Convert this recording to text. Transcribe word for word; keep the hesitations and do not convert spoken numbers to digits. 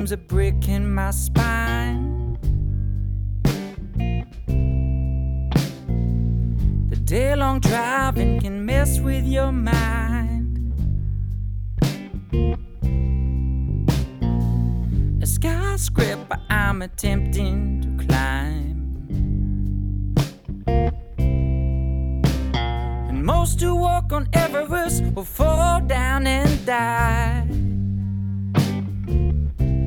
seems a brick in my spine. The day-long driving can mess with your mind. A skyscraper I'm attempting to climb, and most who walk on Everest will fall down and die.